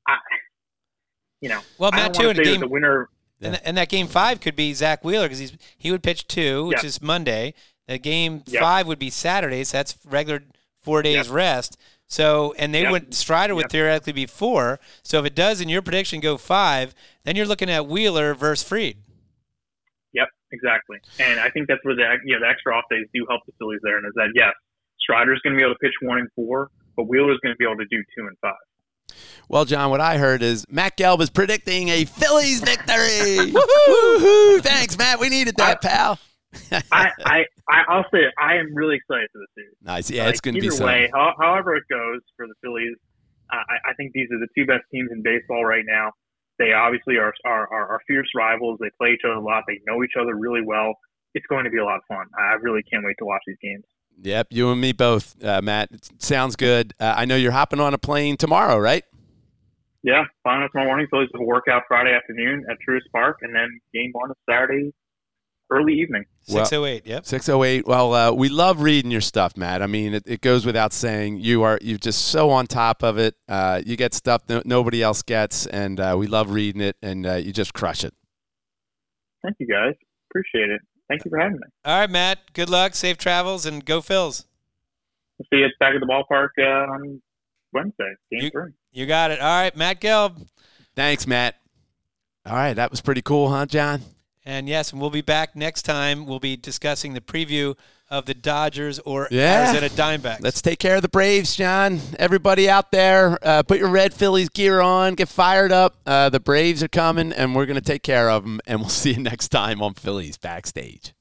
Well, Matt, too, in a game, the winner. And that Game 5 could be Zach Wheeler because he would pitch 2, which is Monday. The Game 5 would be Saturday, so that's regular 4 days rest. So, and Strider would theoretically be 4. So if it does in your prediction go 5, then you're looking at Wheeler versus Fried. Yep, exactly. And I think that's where the extra off days do help the Phillies there. And is that yes, Strider's going to be able to pitch 1 and 4, but Wheeler's going to be able to do 2 and 5. Well, John, what I heard is Matt Gelb is predicting a Phillies victory. Woohoo! Thanks, Matt. We needed that, pal. I'll say it, I am really excited for the series. Nice. Yeah, it's going to be either way. However it goes for the Phillies, I think these are the 2 best teams in baseball right now. They obviously are fierce rivals. They play each other a lot. They know each other really well. It's going to be a lot of fun. I really can't wait to watch these games. Yep, you and me both, Matt. It sounds good. I know you're hopping on a plane tomorrow, right? Yeah, flying tomorrow morning. Phillies have a workout Friday afternoon at Truist Park, and then Game 1 is Saturday early evening. 6:08, yep. 6:08. Well, we love reading your stuff, Matt. I mean, it goes without saying. You're just so on top of it. You get stuff that nobody else gets, and we love reading it, and you just crush it. Thank you, guys. Appreciate it. Thank you for having me. All right, Matt. Good luck, safe travels, and go Phils. We'll see you back at the ballpark on Wednesday, Game 3. You got it. All right, Matt Gelb. Thanks, Matt. All right, that was pretty cool, huh, John? And yes, and we'll be back next time. We'll be discussing the preview of the Dodgers or Arizona Diamondbacks. Let's take care of the Braves, John. Everybody out there, put your red Phillies gear on. Get fired up. The Braves are coming, and we're going to take care of them. And we'll see you next time on Phillies Backstage.